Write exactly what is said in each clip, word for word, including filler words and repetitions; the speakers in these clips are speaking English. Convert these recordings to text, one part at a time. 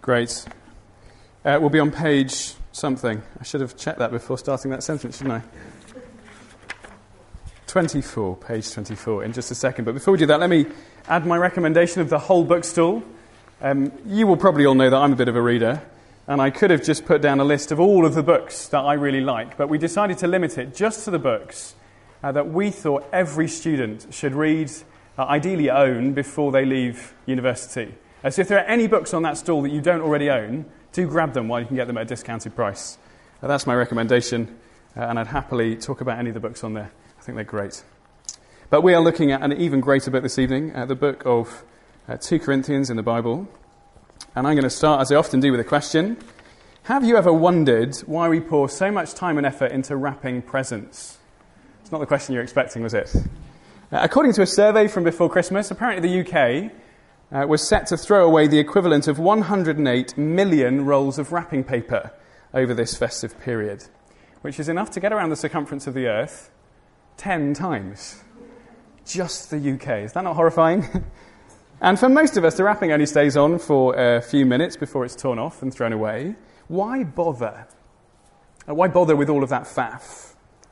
Great. Uh, we'll be on page something. I should have checked that before starting that sentence, shouldn't I? twenty-four, page twenty-four, in just a second. But before we do that, let me add my recommendation of the whole bookstall. Um, you will probably all know that I'm a bit of a reader, and I could have just put down a list of all of the books that I really like, but we decided to limit it just to the books uh, that we thought every student should read, uh, ideally own, before they leave university. Uh, so if there are any books on that stall that you don't already own, do grab them while you can get them at a discounted price. Uh, that's my recommendation, uh, and I'd happily talk about any of the books on there. I think they're great. But we are looking at an even greater book this evening, uh, the book of uh, Second Corinthians in the Bible. And I'm going to start, as I often do, with a question. Have you ever wondered why we pour so much time and effort into wrapping presents? It's not the question you're expecting, was it? Uh, according to a survey from before Christmas, apparently the U K uh, was set to throw away the equivalent of one hundred eight million rolls of wrapping paper over this festive period, which is enough to get around the circumference of the Earth ten times. Just the U K. Is that not horrifying? And for most of us, the wrapping only stays on for a few minutes before it's torn off and thrown away. Why bother? Uh, why bother with all of that faff?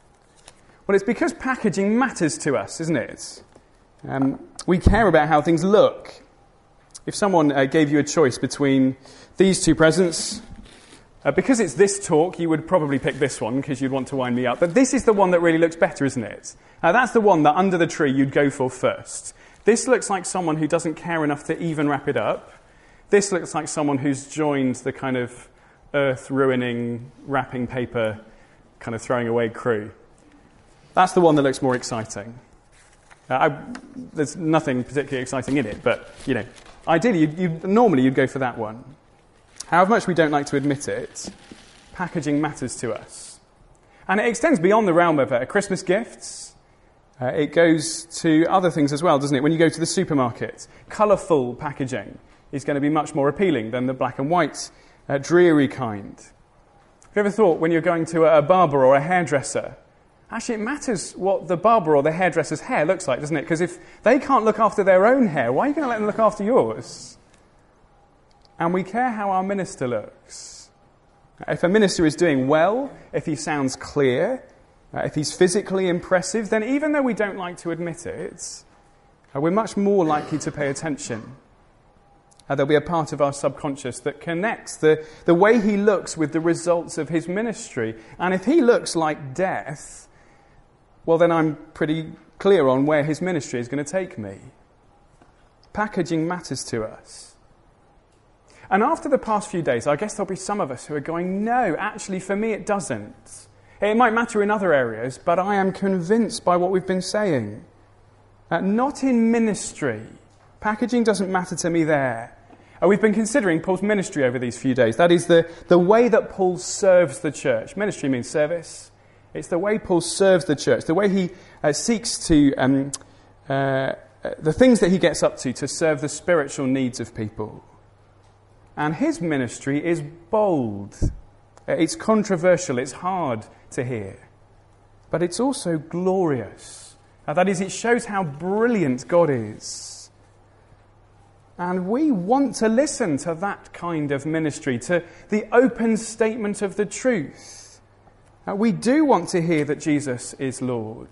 Well, it's because packaging matters to us, isn't it? Um, we care about how things look. If someone uh, gave you a choice between these two presents, uh, because it's this talk, you would probably pick this one because you'd want to wind me up. But this is the one that really looks better, isn't it? Uh, that's the one that under the tree you'd go for first. This looks like someone who doesn't care enough to even wrap it up. This looks like someone who's joined the kind of earth-ruining, wrapping paper, kind of throwing away crew. That's the one that looks more exciting. Uh, I, there's nothing particularly exciting in it, but, you know, ideally, you'd, you'd, normally you'd go for that one. However much we don't like to admit it, packaging matters to us. And it extends beyond the realm of uh, Christmas gifts. Uh, it goes to other things as well, doesn't it? When you go to the supermarket, colourful packaging is going to be much more appealing than the black and white, uh, dreary kind. Have you ever thought when you're going to a barber or a hairdresser, actually it matters what the barber or the hairdresser's hair looks like, doesn't it? Because if they can't look after their own hair, why are you going to let them look after yours? And we care how our minister looks. If a minister is doing well, if he sounds clear, Uh, if he's physically impressive, then even though we don't like to admit it, uh, we're much more likely to pay attention. Uh, there'll be a part of our subconscious that connects the, the way he looks with the results of his ministry. And if he looks like death, well, then I'm pretty clear on where his ministry is going to take me. Packaging matters to us. And after the past few days, I guess there'll be some of us who are going, no, actually, for me, it doesn't. It might matter in other areas, but I am convinced by what we've been saying. Uh, not in ministry. Packaging doesn't matter to me there. Uh, we've been considering Paul's ministry over these few days. That is the, the way that Paul serves the church. Ministry means service. It's the way Paul serves the church, the way he uh, seeks to, um, uh, the things that he gets up to to serve the spiritual needs of people. And his ministry is bold. It's controversial, it's hard to hear. But it's also glorious. Now, that is, it shows how brilliant God is. And we want to listen to that kind of ministry, to the open statement of the truth. Uh, we do want to hear that Jesus is Lord.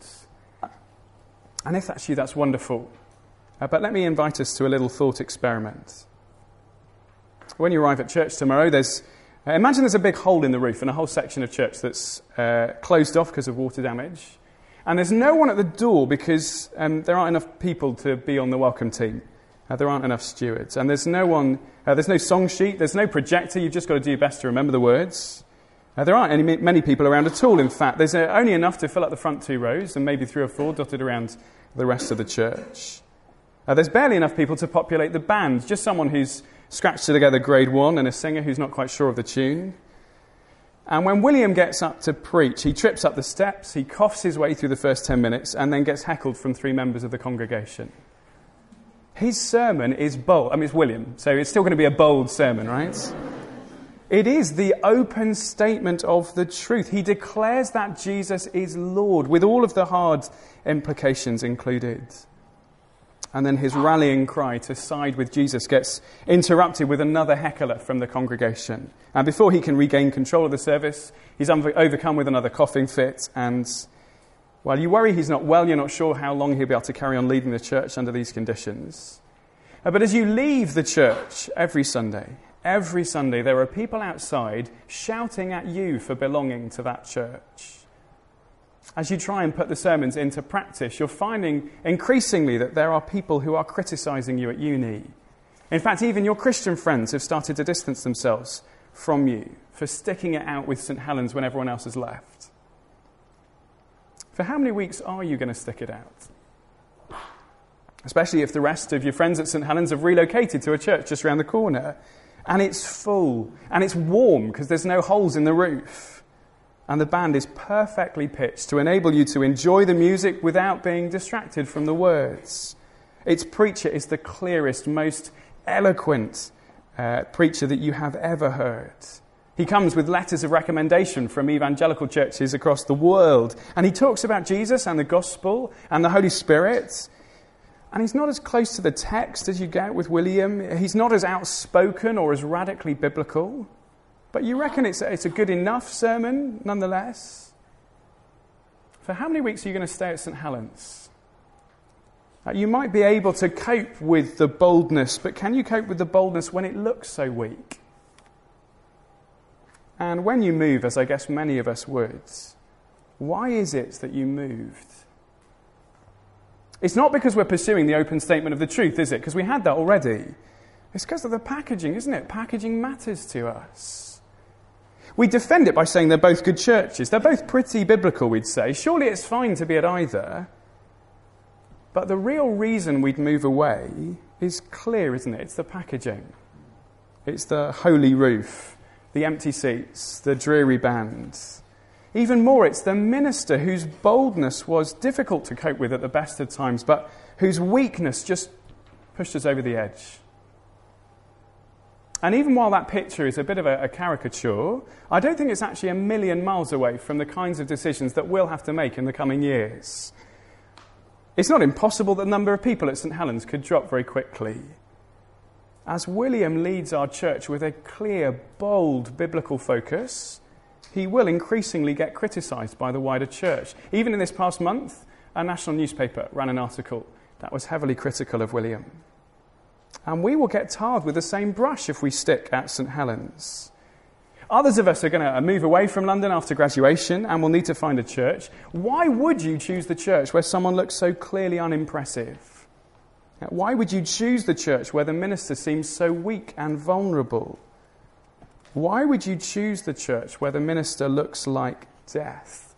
And if that's you, that's wonderful. Uh, but let me invite us to a little thought experiment. When you arrive at church tomorrow, there's Uh, imagine there's a big hole in the roof and a whole section of church that's uh, closed off because of water damage. And there's no one at the door because um, there aren't enough people to be on the welcome team. Uh, there aren't enough stewards. And there's no one, uh, there's no song sheet, there's no projector. You've just got to do your best to remember the words. Uh, there aren't any, many people around at all, in fact. There's uh, only enough to fill up the front two rows and maybe three or four dotted around the rest of the church. Uh, there's barely enough people to populate the band, just someone who's scratched together grade one and a singer who's not quite sure of the tune. And when William gets up to preach, he trips up the steps, he coughs his way through the first ten minutes and then gets heckled from three members of the congregation. His sermon is bold. I mean, it's William, so it's still going to be a bold sermon, right? It is the open statement of the truth. He declares that Jesus is Lord, with all of the hard implications included. And then his rallying cry to side with Jesus gets interrupted with another heckler from the congregation. And before he can regain control of the service, he's overcome with another coughing fit. And while you worry he's not well, you're not sure how long he'll be able to carry on leading the church under these conditions. But as you leave the church every Sunday, every Sunday there are people outside shouting at you for belonging to that church. As you try and put the sermons into practice, you're finding increasingly that there are people who are criticising you at uni. In fact, even your Christian friends have started to distance themselves from you for sticking it out with St Helens when everyone else has left. For how many weeks are you going to stick it out? Especially if the rest of your friends at St Helens have relocated to a church just around the corner. And it's full, and it's warm because there's no holes in the roof. And the band is perfectly pitched to enable you to enjoy the music without being distracted from the words. Its preacher is the clearest, most eloquent uh, preacher that you have ever heard. He comes with letters of recommendation from evangelical churches across the world. And he talks about Jesus and the gospel and the Holy Spirit. And he's not as close to the text as you get with William. He's not as outspoken or as radically biblical. But you reckon it's a, it's a good enough sermon, nonetheless? For how many weeks are you going to stay at St Helens? Uh, you might be able to cope with the boldness, but can you cope with the boldness when it looks so weak? And when you move, as I guess many of us would, why is it that you moved? It's not because we're pursuing the open statement of the truth, is it? Because we had that already. It's because of the packaging, isn't it? Packaging matters to us. We defend it by saying they're both good churches. They're both pretty biblical, we'd say. Surely it's fine to be at either. But the real reason we'd move away is clear, isn't it? It's the packaging. It's the holy roof, the empty seats, the dreary band. Even more, it's the minister whose boldness was difficult to cope with at the best of times, but whose weakness just pushed us over the edge. And even while that picture is a bit of a, a caricature, I don't think it's actually a million miles away from the kinds of decisions that we'll have to make in the coming years. It's not impossible that the number of people at St Helens could drop very quickly. As William leads our church with a clear, bold biblical focus, he will increasingly get criticised by the wider church. Even in this past month, a national newspaper ran an article that was heavily critical of William. And we will get tarred with the same brush if we stick at St Helens. Others of us are going to move away from London after graduation and will need to find a church. Why would you choose the church where someone looks so clearly unimpressive? Why would you choose the church where the minister seems so weak and vulnerable? Why would you choose the church where the minister looks like death?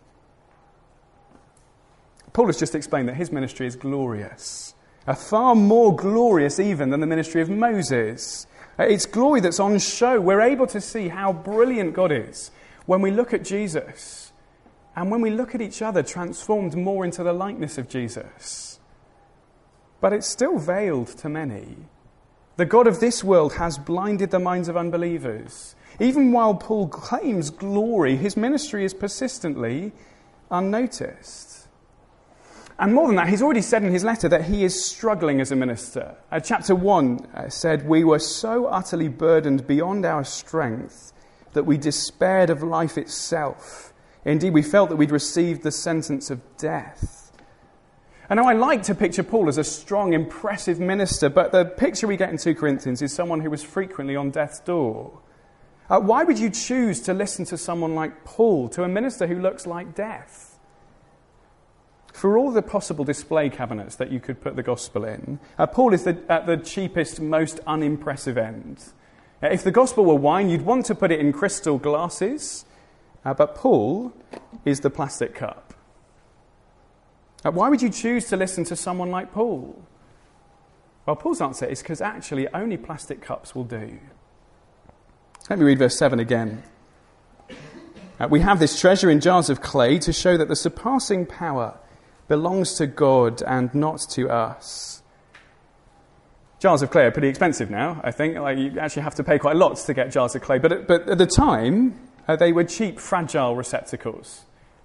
Paul has just explained that his ministry is glorious. Uh, far more glorious even than the ministry of Moses. Uh, it's glory that's on show. We're able to see how brilliant God is when we look at Jesus and when we look at each other transformed more into the likeness of Jesus. But it's still veiled to many. The God of this world has blinded the minds of unbelievers. Even while Paul claims glory, his ministry is persistently unnoticed. And more than that, he's already said in his letter that he is struggling as a minister. Uh, chapter one uh, said, "We were so utterly burdened beyond our strength that we despaired of life itself. Indeed, we felt that we'd received the sentence of death." And now I like to picture Paul as a strong, impressive minister, but the picture we get in Second Corinthians is someone who was frequently on death's door. Uh, why would you choose to listen to someone like Paul, to a minister who looks like death? For all the possible display cabinets that you could put the gospel in, uh, Paul is the, at the cheapest, most unimpressive end. Uh, if the gospel were wine, you'd want to put it in crystal glasses, uh, but Paul is the plastic cup. Uh, why would you choose to listen to someone like Paul? Well, Paul's answer is because actually only plastic cups will do. Let me read verse seven again. Uh, we have this treasure in jars of clay to show that the surpassing power belongs to God and not to us. Jars of clay are pretty expensive now, I think. Like, you actually have to pay quite a lot to get jars of clay. But at, but at the time, uh, they were cheap, fragile receptacles.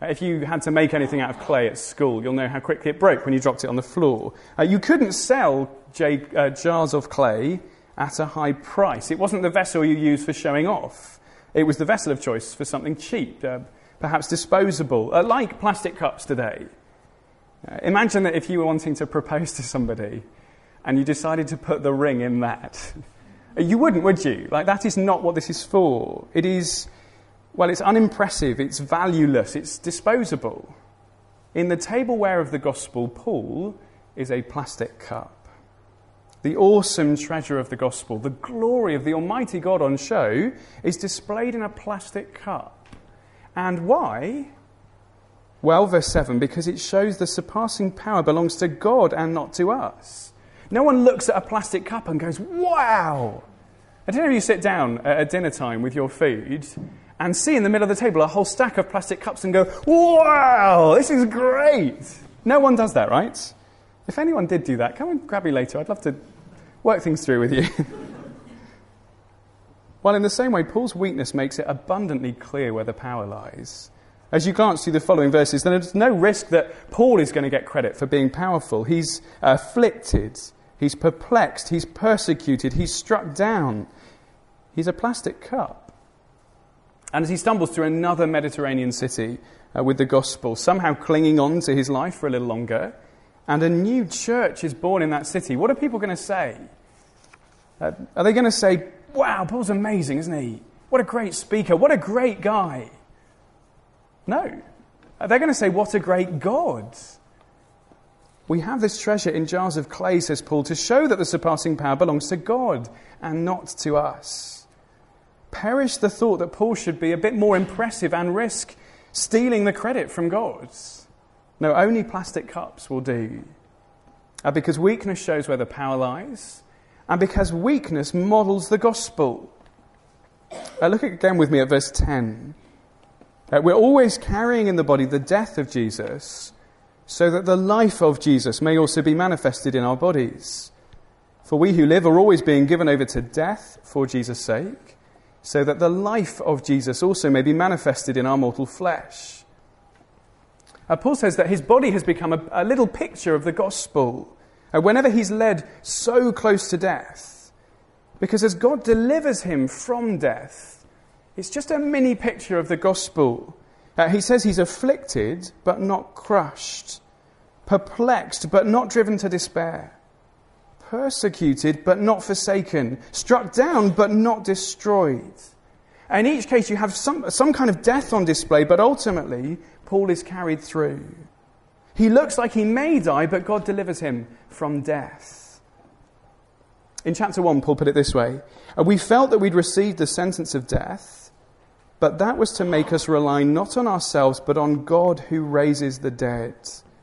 If you had to make anything out of clay at school, you'll know how quickly it broke when you dropped it on the floor. Uh, you couldn't sell j- uh, jars of clay at a high price. It wasn't the vessel you used for showing off. It was the vessel of choice for something cheap, uh, perhaps disposable, uh, like plastic cups today. Uh, imagine that if you were wanting to propose to somebody and you decided to put the ring in that. You wouldn't, would you? Like, that is not what this is for. It is, well, it's unimpressive, it's valueless, it's disposable. In the tableware of the gospel, Paul is a plastic cup. The awesome treasure of the gospel, the glory of the Almighty God on show, is displayed in a plastic cup. And why? Well, verse seven, because it shows the surpassing power belongs to God and not to us. No one looks at a plastic cup and goes, wow! I don't know if you sit down at dinner time with your food and see in the middle of the table a whole stack of plastic cups and go, wow, this is great! No one does that, right? If anyone did do that, come and grab me later. I'd love to work things through with you. Well, in the same way, Paul's weakness makes it abundantly clear where the power lies. As you glance through the following verses, then there's no risk that Paul is going to get credit for being powerful. He's afflicted, he's perplexed, he's persecuted, he's struck down. He's a plastic cup. And as he stumbles through another Mediterranean city uh, with the gospel, somehow clinging on to his life for a little longer, and a new church is born in that city, what are people going to say? Uh, are they going to say, wow, Paul's amazing, isn't he? What a great speaker, what a great guy. No. They're going to say, what a great God. We have this treasure in jars of clay, says Paul, to show that the surpassing power belongs to God and not to us. Perish the thought that Paul should be a bit more impressive and risk stealing the credit from God. No, only plastic cups will do. Uh, because weakness shows where the power lies, and because weakness models the gospel. Uh, look again with me at verse ten. Uh, we're always carrying in the body the death of Jesus, so that the life of Jesus may also be manifested in our bodies. For we who live are always being given over to death for Jesus' sake, so that the life of Jesus also may be manifested in our mortal flesh. Uh, Paul says that his body has become a, a little picture of the gospel. Uh, whenever he's led so close to death, because as God delivers him from death, it's just a mini picture of the gospel. Uh, he says he's afflicted but not crushed, perplexed but not driven to despair, persecuted but not forsaken, struck down but not destroyed. In each case you have some, some kind of death on display, but ultimately Paul is carried through. He looks like he may die, but God delivers him from death. In chapter one, Paul put it this way: we felt that we'd received the sentence of death, but that was to make us rely not on ourselves, but on God who raises the dead.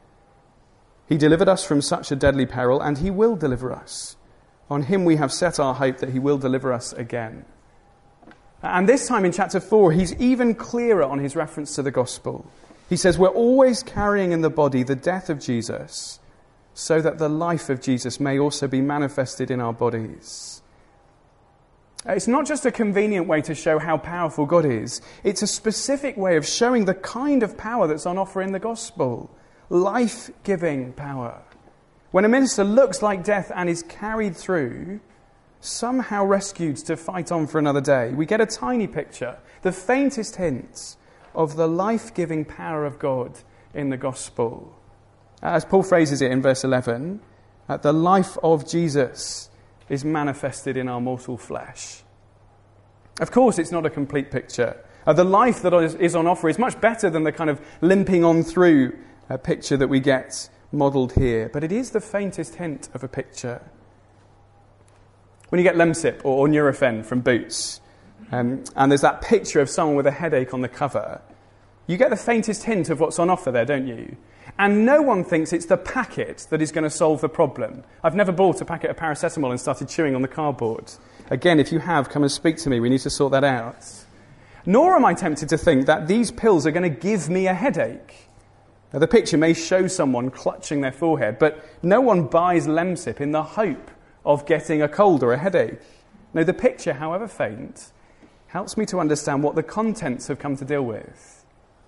He delivered us from such a deadly peril, and he will deliver us. On him we have set our hope that he will deliver us again. And this time in chapter four, he's even clearer on his reference to the gospel. He says we're always carrying in the body the death of Jesus, so that the life of Jesus may also be manifested in our bodies. It's not just a convenient way to show how powerful God is. It's a specific way of showing the kind of power that's on offer in the gospel. Life-giving power. When a minister looks like death and is carried through, somehow rescued to fight on for another day, we get a tiny picture, the faintest hint of the life-giving power of God in the gospel. As Paul phrases it in verse eleven, the life of Jesus is manifested in our mortal flesh. Of course, it's not a complete picture. Uh, the life that is, is on offer is much better than the kind of limping on through uh, picture that we get modelled here. But it is the faintest hint of a picture. When you get Lemsip or, or Nurofen from Boots, um, and there's that picture of someone with a headache on the cover, you get the faintest hint of what's on offer there, don't you? And no one thinks it's the packet that is going to solve the problem. I've never bought a packet of paracetamol and started chewing on the cardboard. Again, if you have, come and speak to me. We need to sort that out. Nor am I tempted to think that these pills are going to give me a headache. Now, the picture may show someone clutching their forehead, but no one buys Lemsip in the hope of getting a cold or a headache. No, the picture, however faint, helps me to understand what the contents have come to deal with.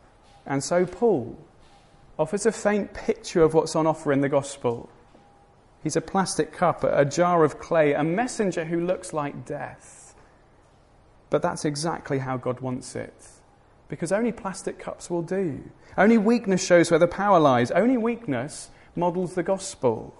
And so Paul offers a faint picture of what's on offer in the gospel. He's a plastic cup, a jar of clay, a messenger who looks like death. But that's exactly how God wants it. Because only plastic cups will do. Only weakness shows where the power lies. Only weakness models the gospel.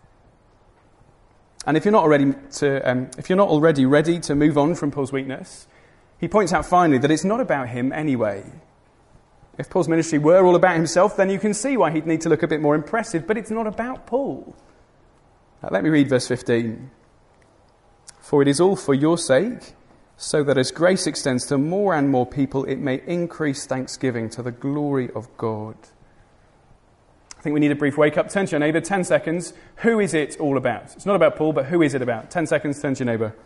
And if you're not already to, um, if you're not already ready to move on from Paul's weakness, he points out finally that it's not about him anyway. If Paul's ministry were all about himself, then you can see why he'd need to look a bit more impressive. But it's not about Paul. Now, let me read verse fifteen. For it is all for your sake, so that as grace extends to more and more people, it may increase thanksgiving to the glory of God. I think we need a brief wake-up. Turn to your neighbour, ten seconds. Who is it all about? It's not about Paul, but who is it about? ten seconds, turn to your neighbour.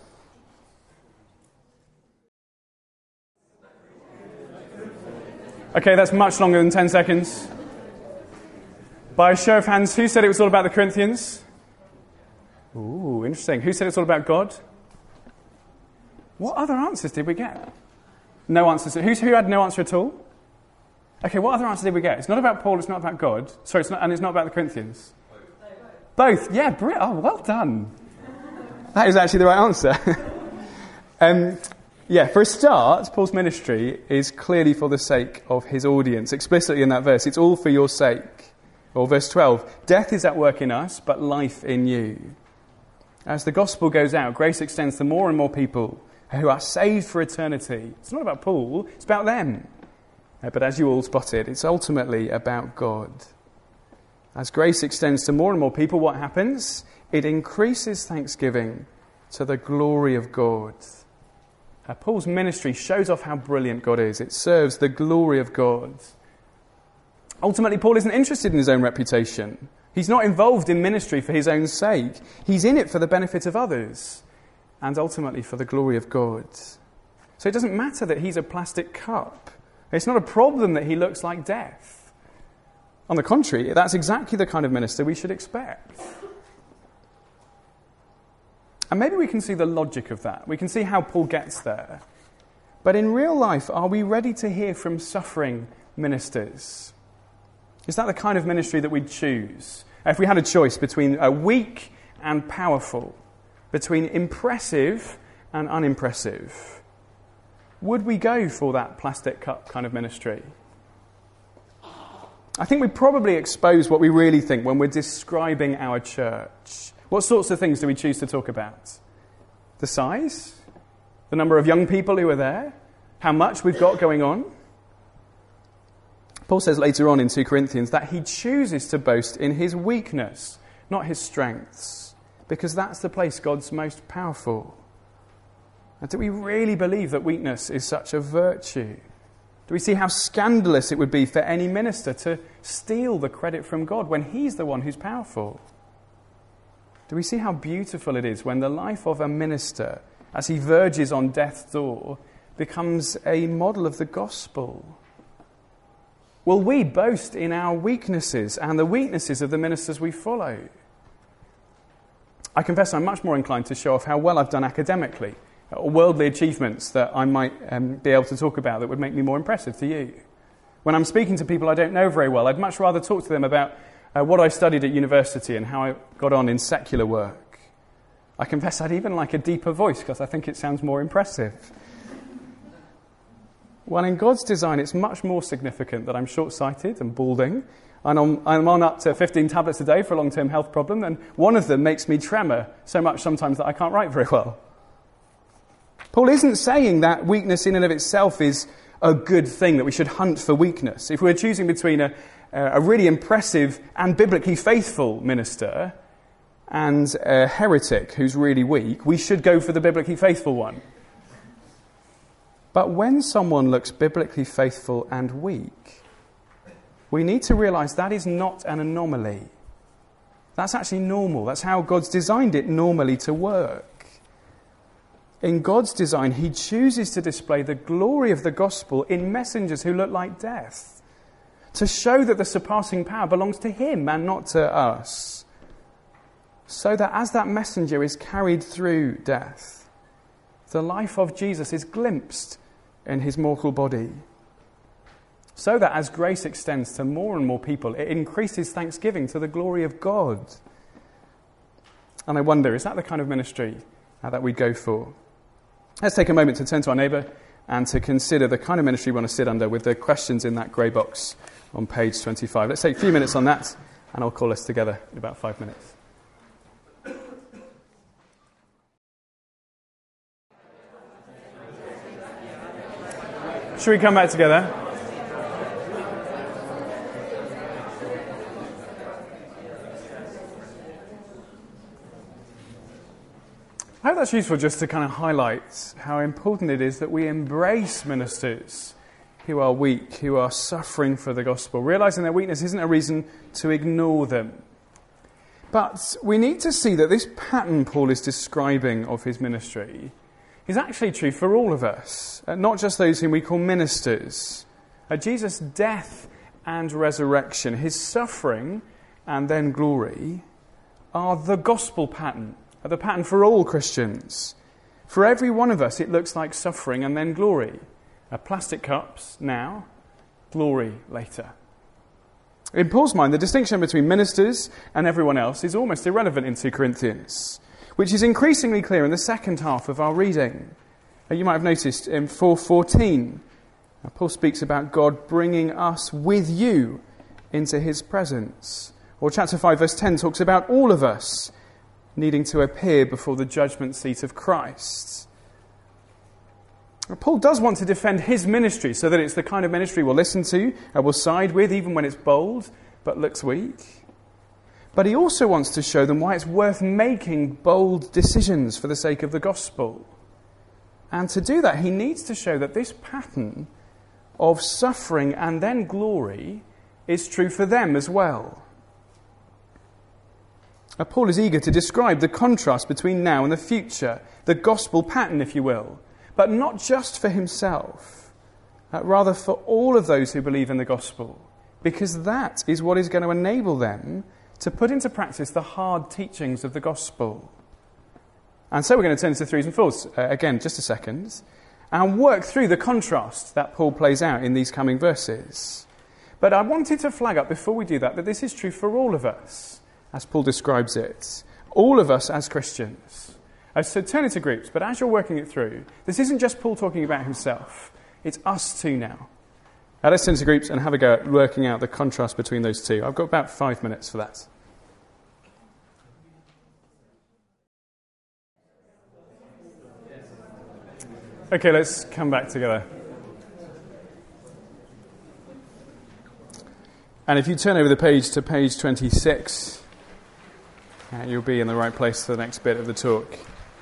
Okay, that's much longer than ten seconds. By a show of hands, who said it was all about the Corinthians? Ooh, interesting. Who said it's all about God? What other answers did we get? No answers. Who, who had no answer at all? Okay, what other answer did we get? It's not about Paul, it's not about God. Sorry, it's not, and it's not about the Corinthians. Both. Both. Yeah, Brit. Oh, well done. That is actually the right answer. um, yeah, for a start, Paul's ministry is clearly for the sake of his audience. Explicitly in that verse, it's all for your sake. Or verse twelve, death is at work in us, but life in you. As the gospel goes out, grace extends to more and more people who are saved for eternity. It's not about Paul, it's about them. Uh, but as you all spotted, it's ultimately about God. As grace extends to more and more people, what happens? It increases thanksgiving to the glory of God. Uh, Paul's ministry shows off how brilliant God is. It serves the glory of God. Ultimately, Paul isn't interested in his own reputation. He's not involved in ministry for his own sake. He's in it for the benefit of others and ultimately for the glory of God. So it doesn't matter that he's a plastic cup. It's not a problem that he looks like death. On the contrary, that's exactly the kind of minister we should expect. And maybe we can see the logic of that. We can see how Paul gets there. But in real life, are we ready to hear from suffering ministers? Is that the kind of ministry that we'd choose? If we had a choice between a weak and powerful, between impressive and unimpressive, would we go for that plastic cup kind of ministry? I think we probably expose what we really think when we're describing our church. What sorts of things do we choose to talk about? The size? The number of young people who are there? How much we've got going on? Paul says later on in Second Corinthians that he chooses to boast in his weakness, not his strengths, because that's the place God's most powerful. And do we really believe that weakness is such a virtue? Do we see how scandalous it would be for any minister to steal the credit from God when he's the one who's powerful? Do we see how beautiful it is when the life of a minister, as he verges on death's door, becomes a model of the gospel? Will we boast in our weaknesses and the weaknesses of the ministers we follow? I confess I'm much more inclined to show off how well I've done academically, or worldly achievements that I might um, be able to talk about that would make me more impressive to you. When I'm speaking to people I don't know very well, I'd much rather talk to them about uh, what I studied at university and how I got on in secular work. I confess I'd even like a deeper voice because I think it sounds more impressive. Well, in God's design, it's much more significant that I'm short-sighted and balding, and I'm, I'm on up to fifteen tablets a day for a long-term health problem, and one of them makes me tremor so much sometimes that I can't write very well. Paul isn't saying that weakness in and of itself is a good thing, that we should hunt for weakness. If we're choosing between a, a really impressive and biblically faithful minister and a heretic who's really weak, we should go for the biblically faithful one. But when someone looks biblically faithful and weak, we need to realize that is not an anomaly. That's actually normal. That's how God's designed it normally to work. In God's design, he chooses to display the glory of the gospel in messengers who look like death, to show that the surpassing power belongs to him and not to us, so that as that messenger is carried through death, the life of Jesus is glimpsed in his mortal body. so that as grace extends to more and more people, it increases thanksgiving to the glory of God. And I wonder, is that the kind of ministry uh, that we go for? Let's take a moment to turn to our neighbour and to consider the kind of ministry we want to sit under with the questions in that grey box on page twenty-five. Let's take a few minutes on that, and I'll call us together in about five minutes. Should we come back together? I hope that's useful just to kind of highlight how important it is that we embrace ministers who are weak, who are suffering for the gospel. Realising their weakness isn't a reason to ignore them. But we need to see that this pattern Paul is describing of his ministry is actually true for all of us, not just those whom we call ministers. Jesus' death and resurrection, his suffering and then glory, are the gospel pattern, are the pattern for all Christians. For every one of us, it looks like suffering and then glory. Uh, plastic cups now, glory later. In Paul's mind, the distinction between ministers and everyone else is almost irrelevant in Second Corinthians, which is increasingly clear in the second half of our reading. Uh, you might have noticed in four fourteen, uh, Paul speaks about God bringing us with you into his presence. Or chapter five verse ten talks about all of us needing to appear before the judgment seat of Christ. Paul does want to defend his ministry so that it's the kind of ministry we'll listen to and we'll side with even when it's bold but looks weak. But he also wants to show them why it's worth making bold decisions for the sake of the gospel. And to do that, he needs to show that this pattern of suffering and then glory is true for them as well. Now, Paul is eager to describe the contrast between now and the future, the gospel pattern, if you will. But not just for himself, uh, rather for all of those who believe in the gospel, because that is what is going to enable them to put into practice the hard teachings of the gospel. And so we're going to turn to threes and fours, uh, again, just a second, and work through the contrast that Paul plays out in these coming verses. But I wanted to flag up before we do that, that this is true for all of us, as Paul describes it. All of us as Christians. So turn into groups, but as you're working it through, this isn't just Paul talking about himself. It's us too now. Now let's turn into groups and have a go at working out the contrast between those two. I've got about five minutes for that. Okay, let's come back together. And if you turn over the page to page twenty-six, uh, you'll be in the right place for the next bit of the talk.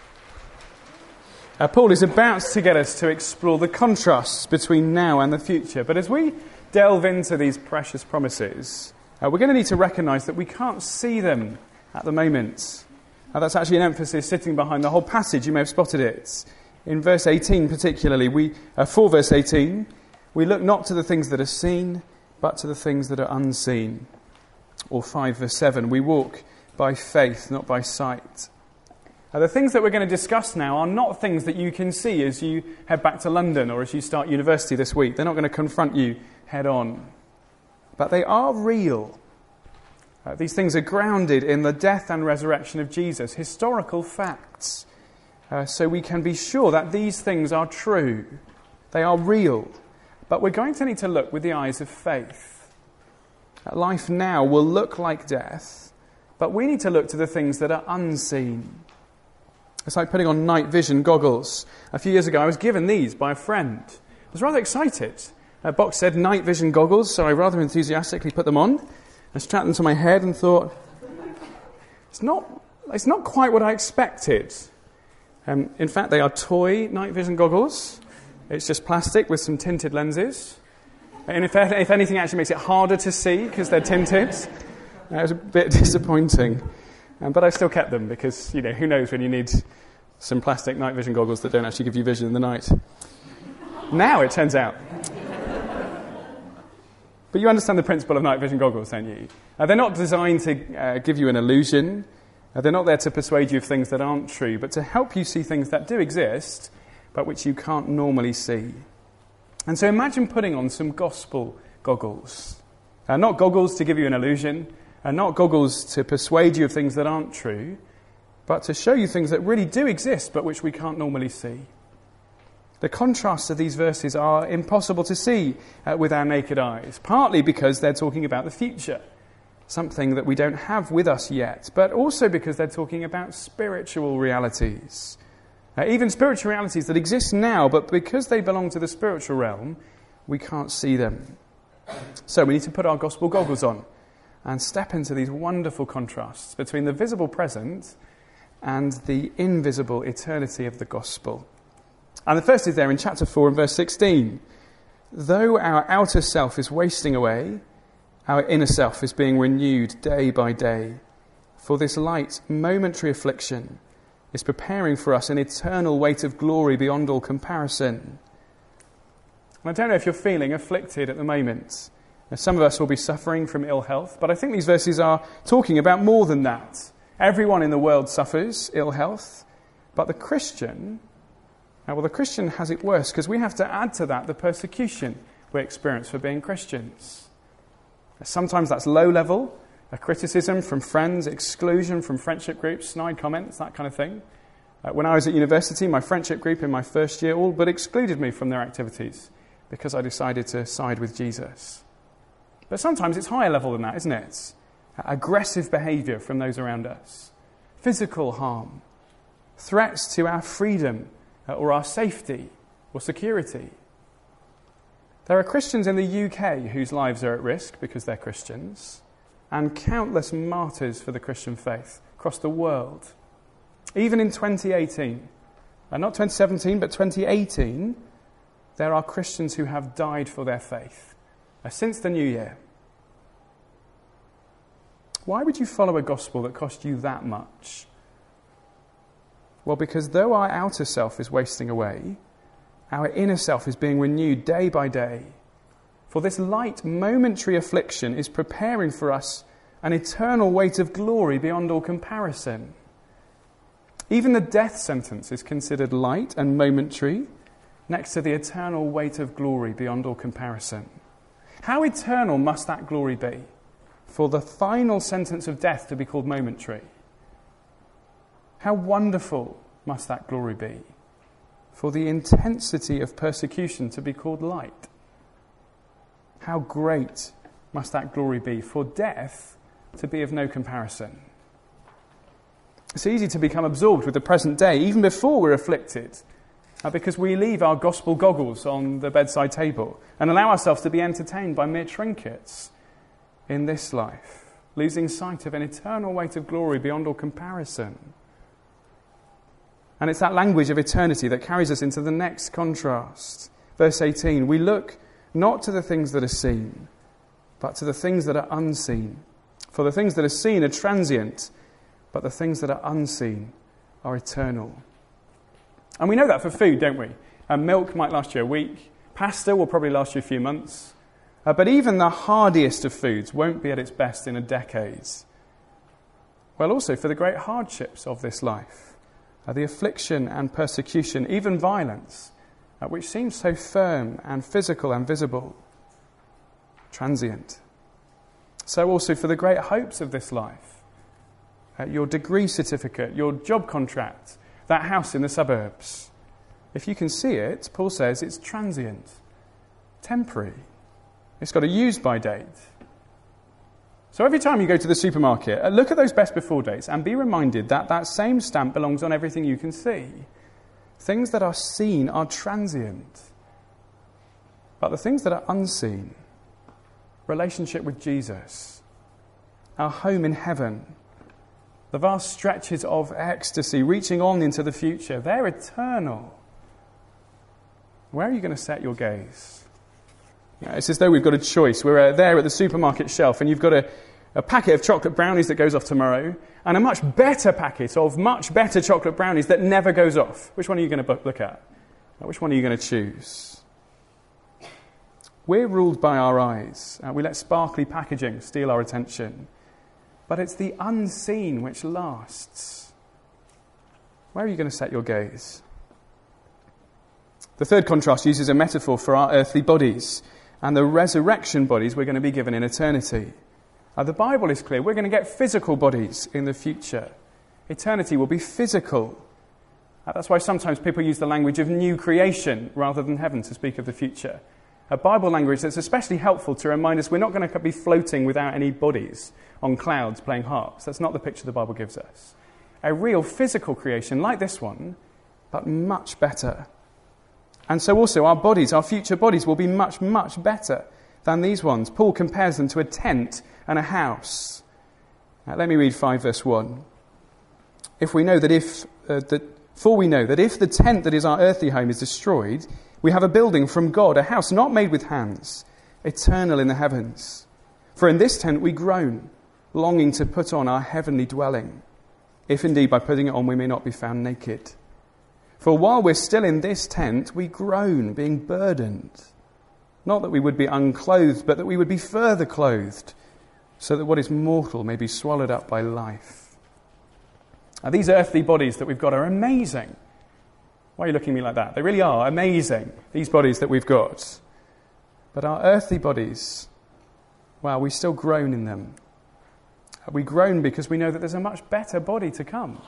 Uh, Paul is about to get us to explore the contrasts between now and the future. But as we delve into these precious promises, uh, we're going to need to recognise that we can't see them at the moment. Uh, that's actually an emphasis sitting behind the whole passage. You may have spotted it. In verse eighteen particularly, we uh, for verse eighteen, we look not to the things that are seen, but to the things that are unseen. Or five verse seven, we walk by faith, not by sight. Now, the things that we're going to discuss now are not things that you can see as you head back to London or as you start university this week. They're not going to confront you head on. But they are real. Uh, these things are grounded in the death and resurrection of Jesus, historical facts. Uh, so we can be sure that these things are true. They are real. But we're going to need to look with the eyes of faith. Uh, life now will look like death, but we need to look to the things that are unseen. It's like putting on night vision goggles. A few years ago, I was given these by a friend. I was rather excited. A box said night vision goggles, so I rather enthusiastically put them on and strapped them to my head and thought, it's not, it's not quite what I expected. Um, in fact, they are toy night vision goggles. It's just plastic with some tinted lenses. And if, if anything, it actually makes it harder to see because they're tinted. It was a bit disappointing. Um, but I still kept them because, you know, who knows when you need some plastic night vision goggles that don't actually give you vision in the night. Now it turns out. But you understand the principle of night vision goggles, don't you? Uh, they're not designed to uh, give you an illusion. Uh, they're not there to persuade you of things that aren't true, but to help you see things that do exist, but which you can't normally see. And so imagine putting on some gospel goggles. Uh, not goggles to give you an illusion, and not goggles to persuade you of things that aren't true, but to show you things that really do exist, but which we can't normally see. The contrasts of these verses are impossible to see uh, with our naked eyes, partly because they're talking about the future, something that we don't have with us yet, but also because they're talking about spiritual realities. Uh, even spiritual realities that exist now, but because they belong to the spiritual realm, we can't see them. So we need to put our gospel goggles on and step into these wonderful contrasts between the visible present and the invisible eternity of the gospel. And the first is there in chapter four and verse sixteen. Though our outer self is wasting away, our inner self is being renewed day by day. For this light, momentary affliction is preparing for us an eternal weight of glory beyond all comparison. And I don't know if you're feeling afflicted at the moment. Now, some of us will be suffering from ill health, but I think these verses are talking about more than that. Everyone in the world suffers ill health, but the Christian, well, the Christian has it worse because we have to add to that the persecution we experience for being Christians. Sometimes that's low level, a criticism from friends, exclusion from friendship groups, snide comments, that kind of thing. Uh, when I was at university, my friendship group in my first year all but excluded me from their activities because I decided to side with Jesus. But sometimes it's higher level than that, isn't it? Aggressive behaviour from those around us, physical harm, threats to our freedom or our safety or security. There are Christians in the U K whose lives are at risk because they're Christians, and countless martyrs for the Christian faith across the world. Even in twenty eighteen, and not twenty seventeen, but twenty eighteen, there are Christians who have died for their faith uh, since the new year. Why would you follow a gospel that cost you that much? Well, because though our outer self is wasting away, our inner self is being renewed day by day. For this light, momentary affliction is preparing for us an eternal weight of glory beyond all comparison. Even the death sentence is considered light and momentary next to the eternal weight of glory beyond all comparison. How eternal must that glory be for the final sentence of death to be called momentary? How wonderful must that glory be for the intensity of persecution to be called light? How great must that glory be for death to be of no comparison? It's easy to become absorbed with the present day, even before we're afflicted, uh, because we leave our gospel goggles on the bedside table and allow ourselves to be entertained by mere trinkets in this life, losing sight of an eternal weight of glory beyond all comparison. And it's that language of eternity that carries us into the next contrast. Verse eighteen, we look not to the things that are seen, but to the things that are unseen. For the things that are seen are transient, but the things that are unseen are eternal. And we know that for food, don't we? Uh, milk might last you a week. Pasta will probably last you a few months. Uh, but even the hardiest of foods won't be at its best in a decade. Well, also for the great hardships of this life, uh, the affliction and persecution, even violence, uh, which seems so firm and physical and visible, transient. So also for the great hopes of this life, uh, your degree certificate, your job contract, that house in the suburbs. If you can see it, Paul says it's transient, temporary. It's got a use-by date. So every time you go to the supermarket, uh, look at those best before dates and be reminded that that same stamp belongs on everything you can see. Things that are seen are transient. But the things that are unseen, relationship with Jesus, our home in heaven, the vast stretches of ecstasy reaching on into the future, they're eternal. Where are you going to set your gaze? You know, it's as though we've got a choice. We're uh, there at the supermarket shelf and you've got a, a packet of chocolate brownies that goes off tomorrow and a much better packet of much better chocolate brownies that never goes off. Which one are you going to look at? Which one are you going to choose? We're ruled by our eyes. Uh, we let sparkly packaging steal our attention. But it's the unseen which lasts. Where are you going to set your gaze? The third contrast uses a metaphor for our earthly bodies. and the resurrection bodies we're going to be given in eternity. Uh, the Bible is clear. We're going to get physical bodies in the future. Eternity will be physical. Uh, that's why sometimes people use the language of new creation rather than heaven to speak of the future. A Bible language that's especially helpful to remind us we're not going to be floating without any bodies on clouds playing harps. That's not the picture the Bible gives us. A real physical creation like this one, but much better. And so also our bodies, our future bodies, will be much, much better than these ones. Paul compares them to a tent and a house. Now, let me read five verse one. If we know that if, uh, that, for we know that if the tent that is our earthly home is destroyed, we have a building from God, a house not made with hands, eternal in the heavens. For in this tent we groan, longing to put on our heavenly dwelling, if indeed by putting it on we may not be found naked. For while we're still in this tent, we groan, being burdened. Not that we would be unclothed, but that we would be further clothed, so that what is mortal may be swallowed up by life. Now, these earthly bodies that we've got are amazing. Why are you looking at me like that? They really are amazing, these bodies that we've got. But our earthly bodies, well, we still groan in them. We groan because we know that there's a much better body to come.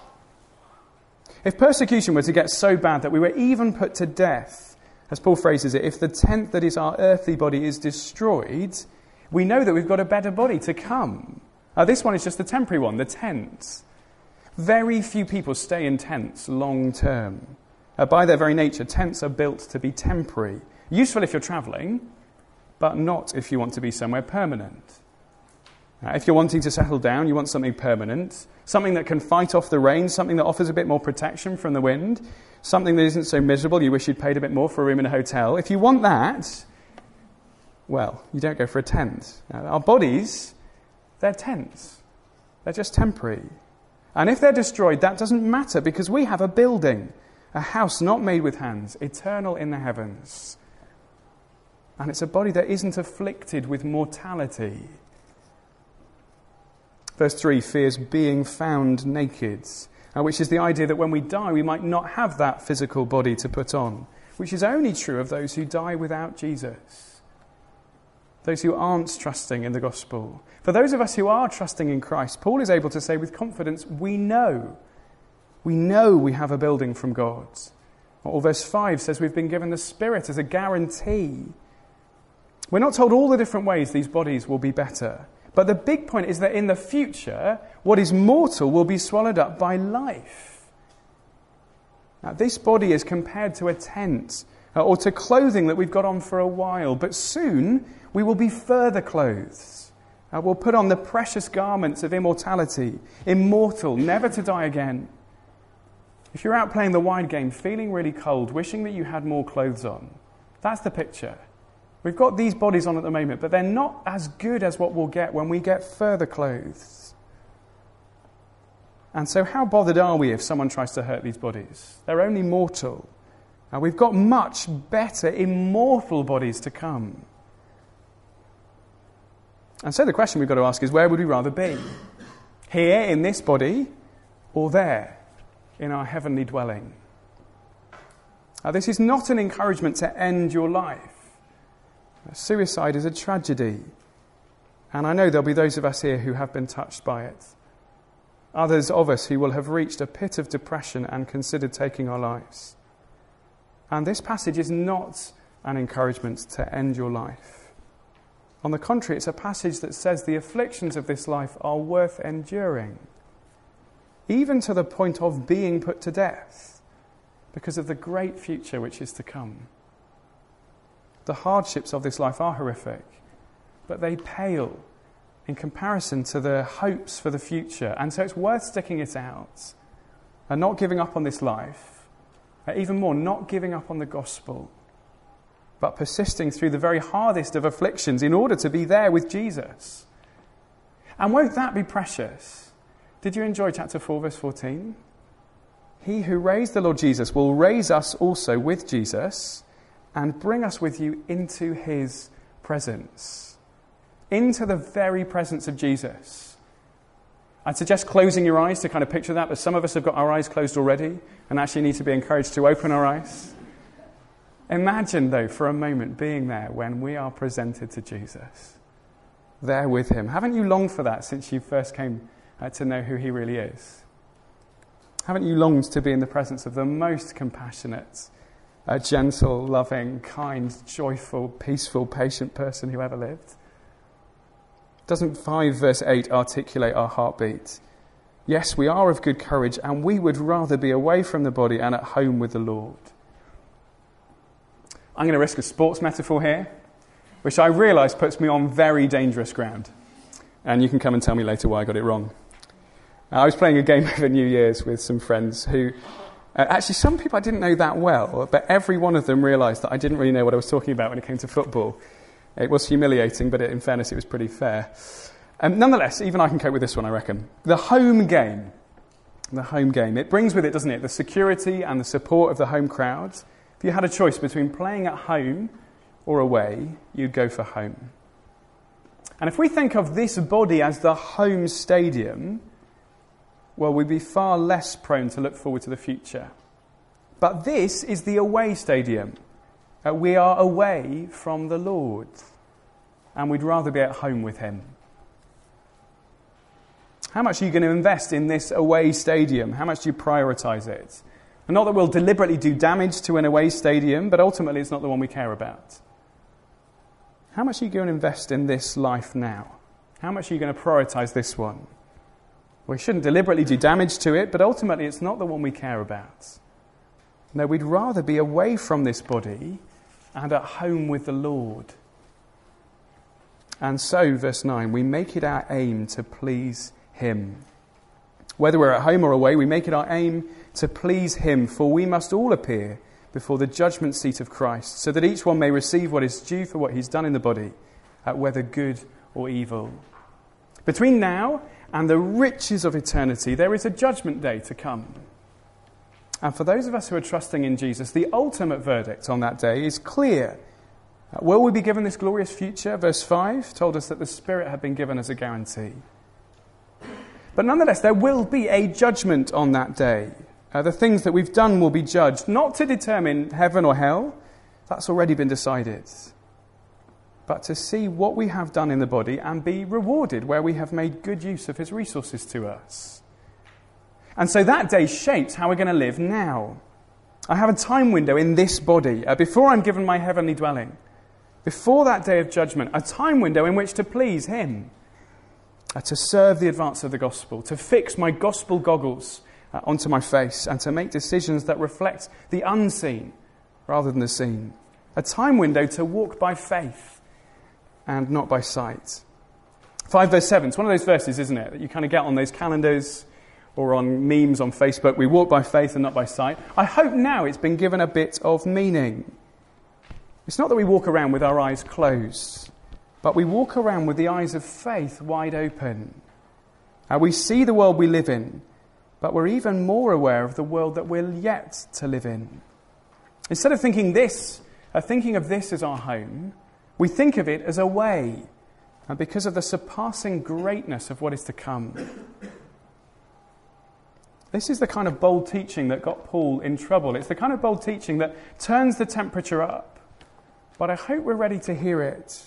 If persecution were to get so bad that we were even put to death, as Paul phrases it, if the tent that is our earthly body is destroyed, we know that we've got a better body to come. Now, this one is just the temporary one, the tent. Very few people stay in tents long term. Uh, by their very nature, tents are built to be temporary. Useful if you're travelling, but not if you want to be somewhere permanent. Uh, if you're wanting to settle down, you want something permanent, something that can fight off the rain, something that offers a bit more protection from the wind, something that isn't so miserable you wish you'd paid a bit more for a room in a hotel. If you want that, well, you don't go for a tent. Now, our bodies, they're tents. They're just temporary. And if they're destroyed, that doesn't matter because we have a building, a house not made with hands, eternal in the heavens. And it's a body that isn't afflicted with mortality. Verse three fears being found naked, which is the idea that when we die, we might not have that physical body to put on, which is only true of those who die without Jesus, those who aren't trusting in the gospel. For those of us who are trusting in Christ, Paul is able to say with confidence, we know, we know we have a building from God. Or verse five says we've been given the Spirit as a guarantee. We're not told all the different ways these bodies will be better. But the big point is that in the future, what is mortal will be swallowed up by life. Now, this body is compared to a tent uh, or to clothing that we've got on for a while. But soon, we will be further clothed. Uh, we'll put on the precious garments of immortality, immortal, never to die again. If you're out playing the wide game, feeling really cold, wishing that you had more clothes on, that's the picture. We've got these bodies on at the moment, but they're not as good as what we'll get when we get further clothes. And so how bothered are we if someone tries to hurt these bodies? They're only mortal. And we've got much better immortal bodies to come. And so the question we've got to ask is, where would we rather be? Here in this body, or there in our heavenly dwelling? Now, this is not an encouragement to end your life. Suicide is a tragedy, and I know there'll be those of us here who have been touched by it. Others of us who will have reached a pit of depression and considered taking our lives. And this passage is not an encouragement to end your life. On the contrary, it's a passage that says the afflictions of this life are worth enduring, even to the point of being put to death, because of the great future which is to come. The hardships of this life are horrific, but they pale in comparison to the hopes for the future. And so it's worth sticking it out and not giving up on this life. Even more, not giving up on the gospel, but persisting through the very hardest of afflictions in order to be there with Jesus. And won't that be precious? Did you enjoy chapter four, verse fourteen? He who raised the Lord Jesus will raise us also with Jesus and bring us with you into his presence. Into the very presence of Jesus. I'd suggest closing your eyes to kind of picture that, but some of us have got our eyes closed already and actually need to be encouraged to open our eyes. Imagine, though, for a moment being there when we are presented to Jesus, there with him. Haven't you longed for that since you first came uh, to know who he really is? Haven't you longed to be in the presence of the most compassionate, uh, gentle, loving, kind, joyful, peaceful, patient person who ever lived? Doesn't five verse eight articulate our heartbeat? Yes, we are of good courage, and we would rather be away from the body and at home with the Lord. I'm going to risk a sports metaphor here, which I realise puts me on very dangerous ground. And you can come and tell me later why I got it wrong. I was playing a game over New Year's with some friends who, uh, actually some people I didn't know that well, but every one of them realised that I didn't really know what I was talking about when it came to football. It was humiliating, but it, in fairness, it was pretty fair. Um, nonetheless, even I can cope with this one, I reckon. The home game. The home game. It brings with it, doesn't it, the security and the support of the home crowd. If you had a choice between playing at home or away, you'd go for home. And if we think of this body as the home stadium, well, we'd be far less prone to look forward to the future. But this is the away stadium. Uh, we are away from the Lord, and we'd rather be at home with him. How much are you going to invest in this away stadium? How much do you prioritise it? And not that we'll deliberately do damage to an away stadium, but ultimately it's not the one we care about. How much are you going to invest in this life now? How much are you going to prioritise this one? We shouldn't deliberately do damage to it, but ultimately it's not the one we care about. No, we'd rather be away from this body and at home with the Lord. And so, verse nine, we make it our aim to please him. Whether we're at home or away, we make it our aim to please him, for we must all appear before the judgment seat of Christ, so that each one may receive what is due for what he's done in the body, whether good or evil. Between now and the riches of eternity, there is a judgment day to come. And for those of us who are trusting in Jesus, the ultimate verdict on that day is clear. Will we be given this glorious future? Verse five told us that the Spirit had been given as a guarantee. But nonetheless, there will be a judgment on that day. Uh, the things that we've done will be judged, not to determine heaven or hell. That's already been decided. But to see what we have done in the body and be rewarded where we have made good use of his resources to us. And so that day shapes how we're going to live now. I have a time window in this body, uh, before I'm given my heavenly dwelling. Before that day of judgment, a time window in which to please him. Uh, to serve the advance of the gospel, to fix my gospel goggles uh, onto my face, and to make decisions that reflect the unseen rather than the seen. A time window to walk by faith and not by sight. five verse seven, it's one of those verses, isn't it, that you kind of get on those calendars or on memes on Facebook. We walk by faith and not by sight. I hope now it's been given a bit of meaning. It's not that we walk around with our eyes closed, but we walk around with the eyes of faith wide open. Uh, we see the world we live in, but we're even more aware of the world that we're yet to live in. Instead of thinking this, uh, thinking of this as our home, we think of it as a way, uh, because of the surpassing greatness of what is to come. This is the kind of bold teaching that got Paul in trouble. It's the kind of bold teaching that turns the temperature up. But I hope we're ready to hear it.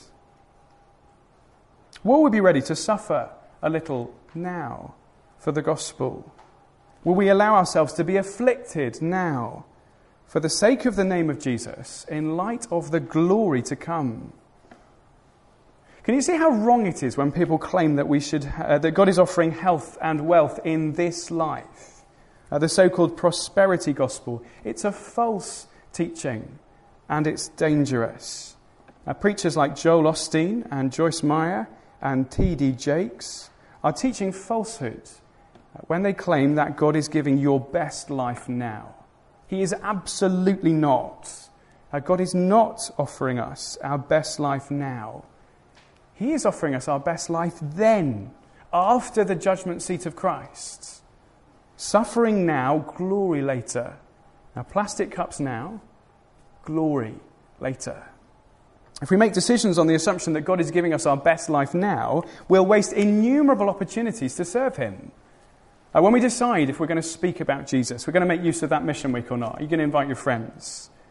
Will we be ready to suffer a little now for the gospel? Will we allow ourselves to be afflicted now for the sake of the name of Jesus in light of the glory to come? Can you see how wrong it is when people claim that we should uh, that God is offering health and wealth in this life? Uh, the so-called prosperity gospel. It's a false teaching, and it's dangerous. Uh, preachers like Joel Osteen and Joyce Meyer and T D Jakes are teaching falsehood when they claim that God is giving your best life now. He is absolutely not. Uh, God is not offering us our best life now. He is offering us our best life then, after the judgment seat of Christ. Suffering now, glory later. Now, plastic cups now, glory later. If we make decisions on the assumption that God is giving us our best life now, we'll waste innumerable opportunities to serve him. Uh, when we decide if we're going to speak about Jesus, we're going to make use of that mission week or not, are you going to invite your friends?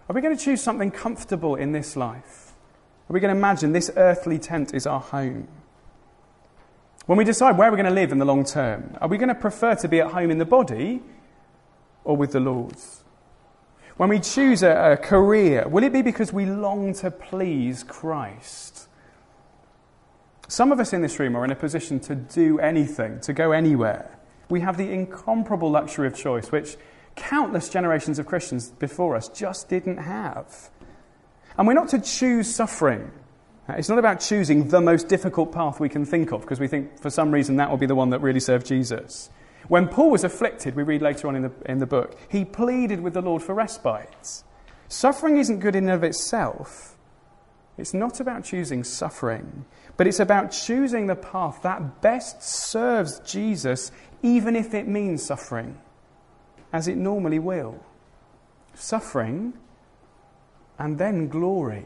Are we going to choose something comfortable in this life? Are we going to imagine this earthly tent is our home? When we decide where we're going to live in the long term, are we going to prefer to be at home in the body or with the Lord? When we choose a, a career, will it be because we long to please Christ? Some of us in this room are in a position to do anything, to go anywhere. We have the incomparable luxury of choice, which countless generations of Christians before us just didn't have. And we're not to choose suffering. It's not about choosing the most difficult path we can think of, because we think for some reason that will be the one that really served Jesus. When Paul was afflicted, we read later on in the, in the book, he pleaded with the Lord for respite. Suffering isn't good in and of itself. It's not about choosing suffering, but it's about choosing the path that best serves Jesus, even if it means suffering, as it normally will. Suffering and then glory.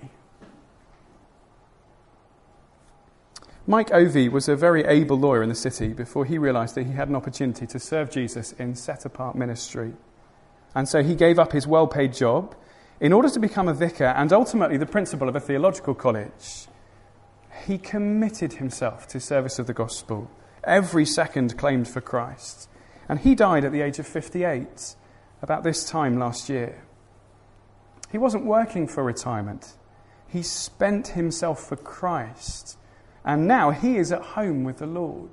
Mike Ovey was a very able lawyer in the city before he realised that he had an opportunity to serve Jesus in set-apart ministry. And so he gave up his well-paid job in order to become a vicar and ultimately the principal of a theological college. He committed himself to service of the gospel, every second claimed for Christ. And he died at the age of fifty-eight, about this time last year. He wasn't working for retirement. He spent himself for Christ. And now he is at home with the Lord.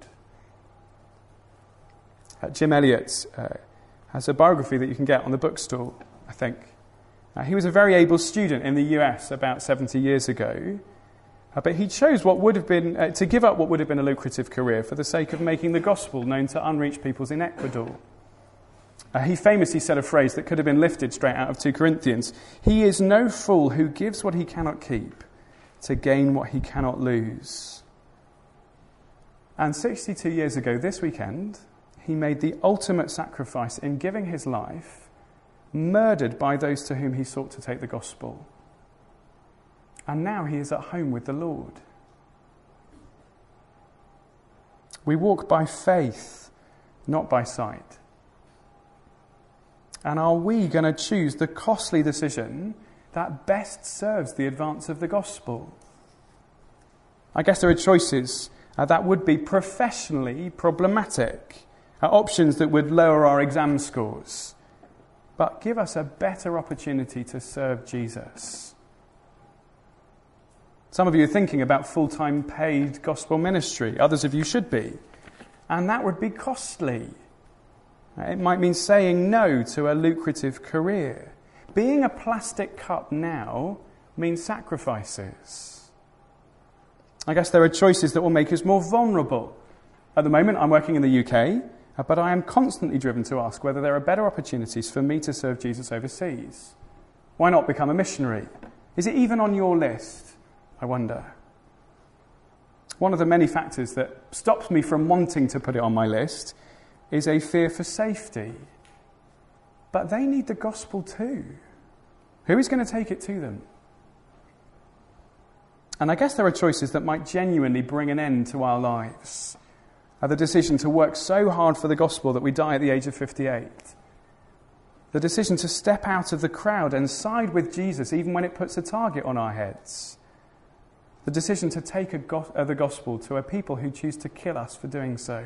Uh, Jim Elliot uh, has a biography that you can get on the bookstall, I think. Uh, he was a very able student in the U S about seventy years ago. Uh, but he chose what would have been, uh, to give up what would have been a lucrative career for the sake of making the gospel known to unreached peoples in Ecuador. Uh, he famously said a phrase that could have been lifted straight out of two Corinthians. He is no fool who gives what he cannot keep to gain what he cannot lose. And sixty-two years ago, this weekend, he made the ultimate sacrifice in giving his life, murdered by those to whom he sought to take the gospel. And now he is at home with the Lord. We walk by faith, not by sight. And are we going to choose the costly decision that best serves the advance of the gospel? I guess there are choices uh, that would be professionally problematic, uh, options that would lower our exam scores, but give us a better opportunity to serve Jesus. Some of you are thinking about full-time paid gospel ministry. Others of you should be. And that would be costly. It might mean saying no to a lucrative career. Being a plastic cup now means sacrifices. I guess there are choices that will make us more vulnerable. At the moment, I'm working in the U K, but I am constantly driven to ask whether there are better opportunities for me to serve Jesus overseas. Why not become a missionary? Is it even on your list? I wonder. One of the many factors that stops me from wanting to put it on my list is a fear for safety. But they need the gospel too. Who is going to take it to them? And I guess there are choices that might genuinely bring an end to our lives. Uh, the decision to work so hard for the gospel that we die at the age of fifty-eight. The decision to step out of the crowd and side with Jesus even when it puts a target on our heads. The decision to take a go- uh, the gospel to a people who choose to kill us for doing so.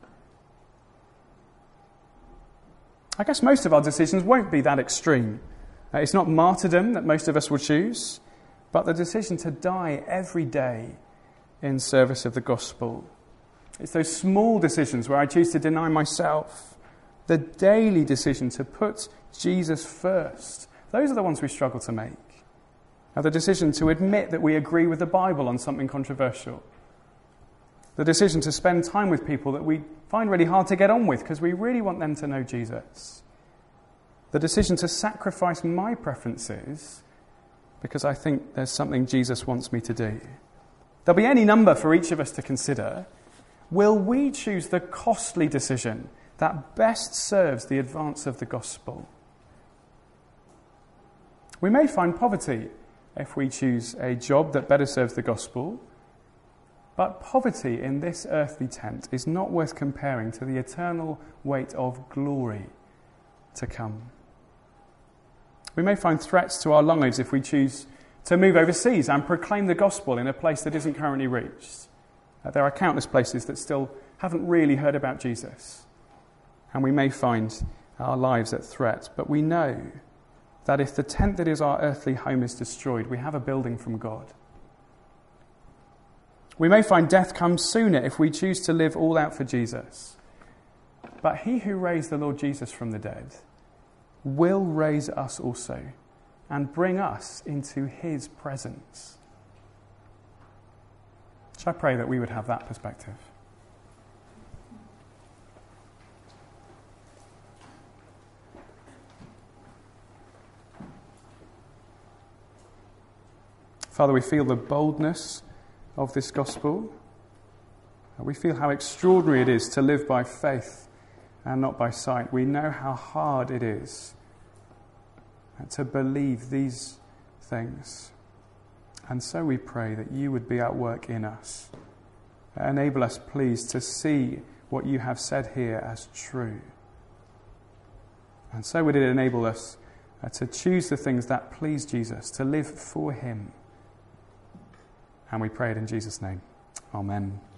I guess most of our decisions won't be that extreme. Uh, it's not martyrdom that most of us will choose, but the decision to die every day in service of the gospel. It's those small decisions where I choose to deny myself, the daily decision to put Jesus first. Those are the ones we struggle to make. Now, the decision to admit that we agree with the Bible on something controversial. The decision to spend time with people that we find really hard to get on with because we really want them to know Jesus. The decision to sacrifice my preferences because I think there's something Jesus wants me to do. There'll be any number for each of us to consider. Will we choose the costly decision that best serves the advance of the gospel? We may find poverty if we choose a job that better serves the gospel, but poverty in this earthly tent is not worth comparing to the eternal weight of glory to come. We may find threats to our lives if we choose to move overseas and proclaim the gospel in a place that isn't currently reached. Uh, there are countless places that still haven't really heard about Jesus, and we may find our lives at threat. But we know that if the tent that is our earthly home is destroyed, we have a building from God. We may find death comes sooner if we choose to live all out for Jesus. But he who raised the Lord Jesus from the dead will raise us also and bring us into his presence. So I pray that we would have that perspective. Father, we feel the boldness of this gospel. We feel how extraordinary it is to live by faith and not by sight. We know how hard it is to believe these things. And so we pray that you would be at work in us. Enable us, please, to see what you have said here as true. And so would it enable us to choose the things that please Jesus, to live for him. And we pray it in Jesus' name. Amen.